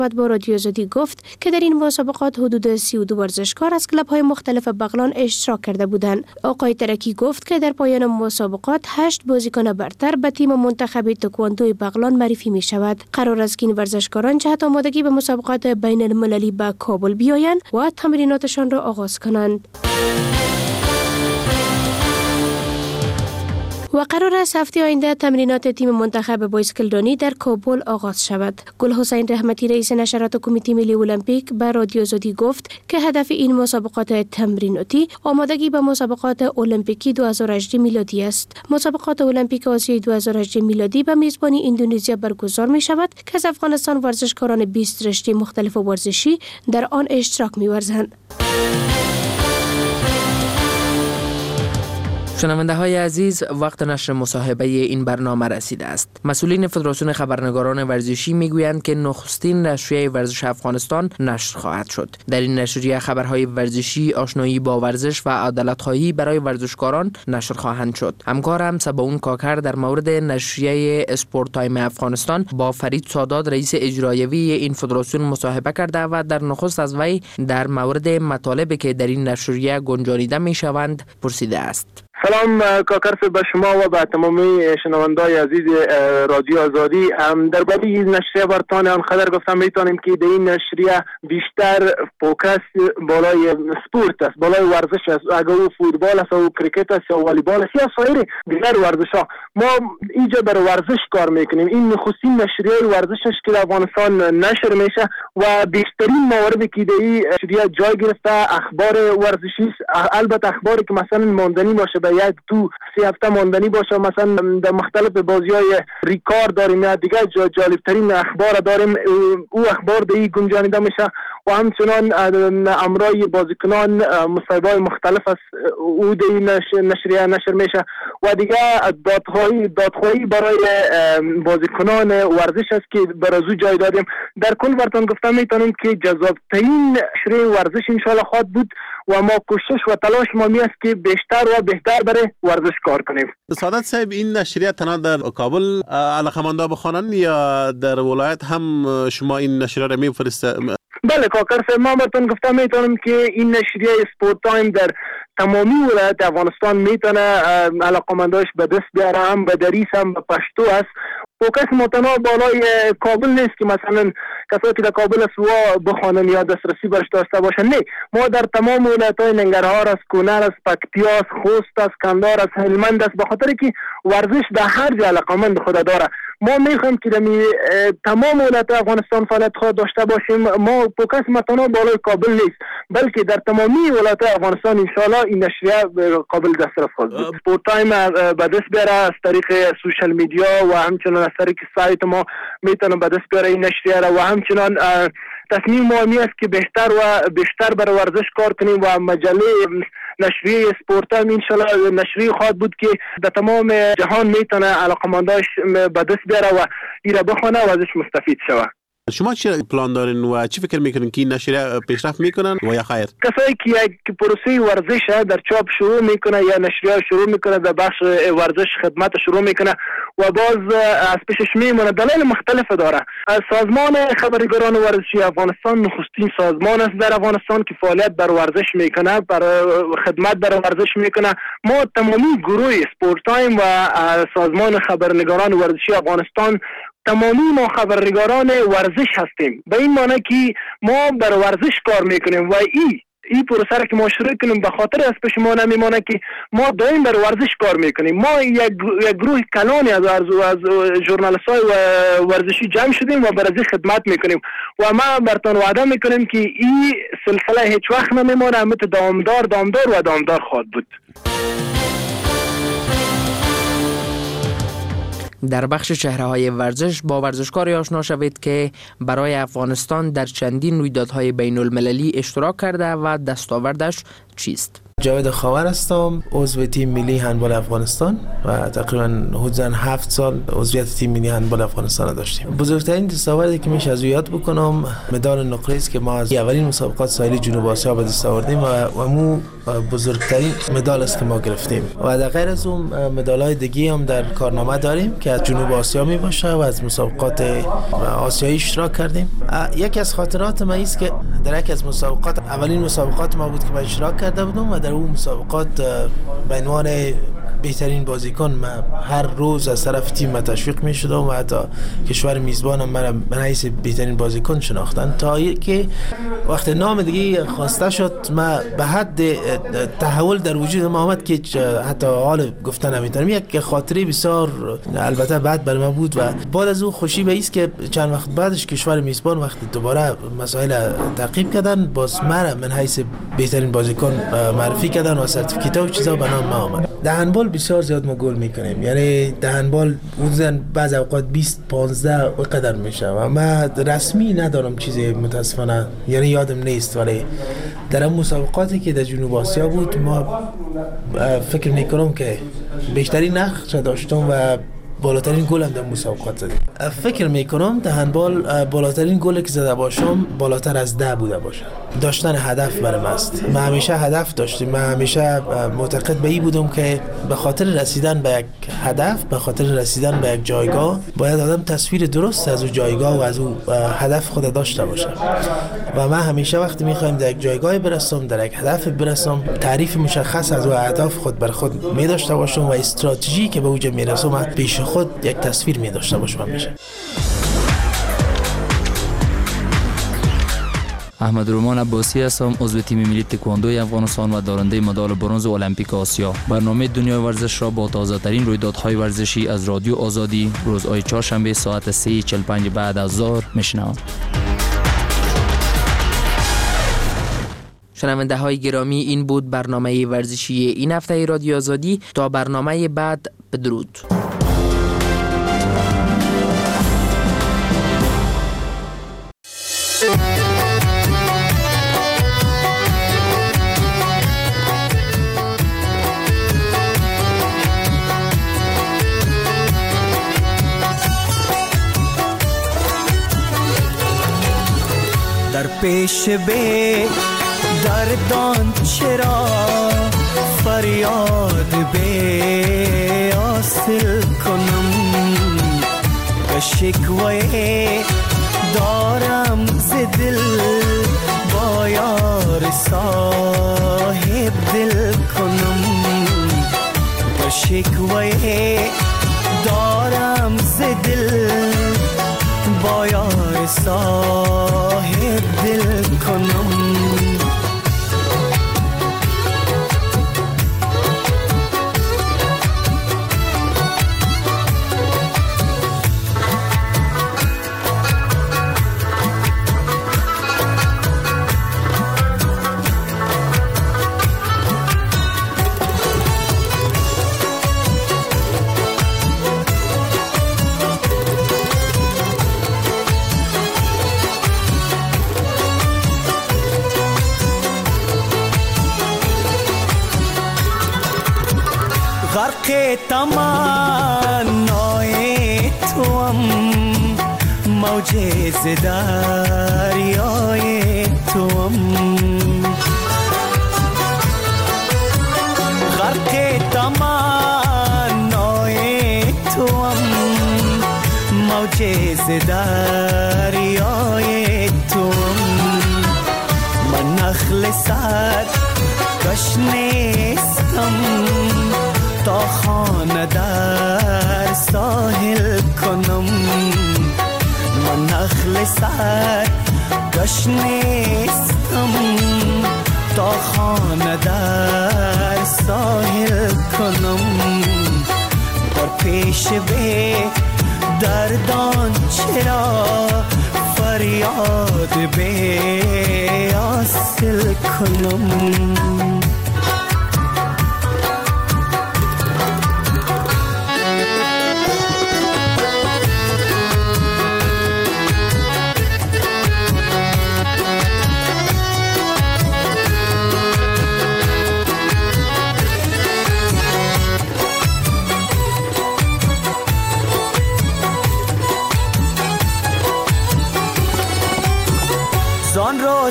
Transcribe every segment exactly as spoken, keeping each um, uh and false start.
با رادیو آزادی گفت که در این مسابقات حدود سی و دو ورزشکار از کلب‌های مختلف بغلان اشتراک کرده بودند. آقای ترکی گفت که در پایان مسابقات هشت بازیکن برتر به تیم منتخب تکواندو بغلان معرفی می شود. قرار است که این ورزشکاران جهت آمادگی به مسابقات بین المللی به کابل بیایند و تمریناتشان را آغاز کنند. و قرار است هفته آینده تمرینات تیم منتخب بایسکلرانی در کابل آغاز شود. گل حسین رحمتی رئیس نشرات کمیته ملی المپیک به رادیو آزادی گفت که هدف این مسابقات تمریناتی آمادگی به مسابقات المپیکی دو هزار و هجده میلادی است. مسابقات المپیک آسیای دو هزار و هجده میلادی به میزبانی اندونزیا برگزار می شود که از افغانستان ورزشکاران بیست رشته مختلف ورزشی در آن اشتراک می ورزند. شنونده های عزیز، وقت نشر مصاحبه این برنامه رسیده است. مسئولین فدراسیون خبرنگاران ورزشی میگویند که نخستین نشریه ورزش افغانستان نشر خواهد شد. در این نشریه خبرهای ورزشی، آشنایی با ورزش و عدالت‌خواهی برای ورزشکاران نشر خواهند شد. همکارم سباون کاکر در مورد نشریه اسپورت تایم افغانستان با فرید سادات رئیس اجرایی این فدراسیون مصاحبه کرده و در نخست از وی در مورد مطالبی که در این نشریه گنجانیده میشوند پرسیده است. سلام کاکر صاحب به شما و به تمامی شنوندگان عزیز رادیو آزادی. درباره این نشریه برتان آنقدر گفتم میتونیم که در این نشریه بیشتر فوکس بالای سپورت است، بالای ورزش است. اگر او فوتبال است او کریکت است یا والیبال است یا سایر دیگر ورزش ها، ما اینجا بر ورزش کار میکنیم. این نخستین نشریه ورزش است که در افغانستان نشر میشه و بیشترین مواردی که در این نشریه جای گرفته اخبار ورزشی است. البته اخباری که مثلا ماندنی باشه یک دو سه هفته ماندنی باشه، مثلا در مختلف بازی‌های ریکار داریم یا دیگه جالبترین اخبار داریم، او اخبار دی گنجانیده میشه و همچنان امرای بازیکنان مصاحبه‌های مختلف است او دی نشریه نشر میشه و دیگه دادخواهی دادخواهی برای بازیکنان ورزش است که برازو جای دادیم. در کل براتون گفتم میتونیم که جذاب‌ترین نشریه ورزش ان شاء الله خواهد بود و ما کوشش و تلاش ما می است که بیشتر و بهتر برای ورزش کار کنیم. سعادت صاحب، این نشریه تنها در کابل علاقه‌مندا بخوانند یا در ولایت هم شما این نشریه را میفرسته؟ بله کاکر صاحب، ما براتون گفتم میتونم که این نشریه اسپورت تایم در تمامی ولایت افغانستان میتونه علاقه‌منداش به دست بیاره، هم به دریس هم به پشتو است. فوکس متناوب بالای کابل نیست که مثلا کسایی که در کابل است و بخوانن یا دسترسی برش داشته باشن. نه، ما در تمام ولایت‌های ننگرهار است، کونر است، پکتیا است، خوست است، کندهار است، هلمند است، به خاطر که ورزش در هر جا علاقه‌مند خود داره. ما میخوایم که در تمام ولایت افغانستان فعالیت خود داشته باشیم. ما فوکس متناوب بالای کابل نیست، بلکه در تمامی ولایت افغانستان ان شاء الله این نشریه قابل دسترس خواهد بود. اسپورت تایم به دست بیاره از طریق سوشال میدیا و همچنان از طریق سایت ما میتونه به دست بیاره این نشریه را و همچنان تصمیم ما می است که بهتر و بیشتر برای ورزش کار کنیم و مجله نشریه اسپورت تایم ان شاء الله نشریه خواهد بود که در تمام جهان میتونه علاقه‌منداش به دست بیاره و ایرا بخونه و ازش مستفید شود. شما چه پلان دارین و چی فکر میکنین که این نشریه پیشرفت میکنن و یا خیر؟ کسایی که یک پروسه ورزش در چاپ شروع میکنه یا نشریه شروع میکنه در بخش ورزش خدمت شروع میکنه و باز از پیشش میمونه، دلایل مختلف داره. سازمان خبرنگاران ورزشی افغانستان نخستین سازمان است در افغانستان که فعالیت بر ورزش میکنه، بر خدمت بر ورزش میکنه. ما تمامی گروه اسپورت تایم و سازمان خبرنگاران ورزشی افغانستان تمامی ما خبرنگاران ورزش هستیم، به این معنی که ما بر ورزش کار میکنیم و ای این پروسه را که ما شروع کنیم به خاطر از پیش ما نمیمانه که ما دائم بر ورزش کار میکنیم. ما یک, یک گروه کلانی از از ژورنالیست‌های ورزشی جمع شدیم و برای خدمت میکنیم و ما براتون وعده میکنیم که این سلسله هیچ وقت نمیمانه، همت دامدار دامدار و دامدار خواهد بود. در بخش چهره‌های ورزش با ورزشکاری آشنا شوید که برای افغانستان در چندین رویدادهای بین المللی اشتراک کرده و دستاوردش چیست. جاوید خاور هستم، عضو تیم ملی هندبال افغانستان و تقریبا حدوداً هفت سال عضویت تیم ملی هندبال افغانستان داشتیم. بزرگترین دستاوردی که میشه از یاد بکنم مدال نقره است که ما از اولین مسابقات ساحلی جنوب آسیا به دست آوردیم و مو بزرگترین مدال است که ما گرفتیم. و در غیر از اون مدال‌های دیگه هم در کارنامه داریم که از جنوب آسیا می باشه و از مسابقات آسیایی اشتراک کردیم. یکی از خاطرات ما است که در یکی از مسابقات، اولین مسابقات ما بود که من اشتراک کرده بودم و در اون مسابقات به عنوان بهترین بازیکن من هر روز از طرف تیم من تشویق می شدم و حتی کشور میزبانم من به حیث بهترین بازیکن شناختن، تا که وقت نام دیگه خواسته شد من به حد تحول در وجود ما آمد که حتی حال گفتن نمیتونم. یک خاطره بسیار البته بعد بر من بود و بعد از اون خوشی به ایست که چند وقت بعدش کشور میزبان وقتی دوباره مسائل تعقیب کردن باز من من حیث بهترین بازیکن معرفی کردن و سرتیفیکیت و چیزا به نام ما آمد. در هندبال بسیار زیاد ما گل میکنیم، یعنی در هندبال اون بعض اوقات بیست پانزده قدر میشه و من رسمی ندارم چیزی متاسفانه، یعنی یادم نیست، ولی در اون مسابقاتی که در جنوب آسیا بود ما فکر میکنم که بیشترین نقش داشتم و بالاترین گل هم در مسابقات زدیم. فکر میکنم در هندبال بالاترین گلی که زده باشم بالاتر از ده بوده باشه. داشتن هدف برام است. من همیشه هدف داشتم. من همیشه معتقد به این بودم که به خاطر رسیدن به یک هدف، به خاطر رسیدن به یک جایگاه باید آدم تصویر درست از اون جایگاه و از اون هدف خود داشته باشه. و من همیشه وقتی میخوایم در یک جایگاه برسم، در یک هدف برسم، تعریف مشخص از اون هدف خود بر خود می داشته باشم و استراتژی که به اوج میرسم پیش خود یک تصویر می داشته باشم میشه. احمد رومان عباسی هستم، عضو تیم ملی تکواندوی افغانستان و دارنده مدال برنز المپیک آسیا. برنامه دنیای ورزش را با تازه ترین رویدادهای ورزشی از رادیو آزادی روزهای چهارشنبه ساعت سه و چهل و پنج بعد از ظهر میشنوم. شنونده های گرامی، این بود برنامه ورزشی این هفته رادیو آزادی. تا برنامه بعد، بدرود. در پیش به دردان چرا فریاد به حاصل کنم، به شکوه دارم ز دل با یار صاحب دل کنم، به شکوه دارم ز دل با یار صاحب دل کنم. غرق تمنای توام، موج ز دریای توام، غرق تمنای توام، موج ز دریای توام. من نخل سر کش نیستم تا خانه در ساحل کنم، من نخل سر کش نیستم تا خانه در ساحل کنم. در پیش به دردان چرا فریاد به حاصل کنم. زان را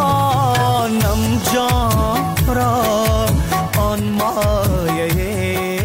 ستانم جان را آن مایه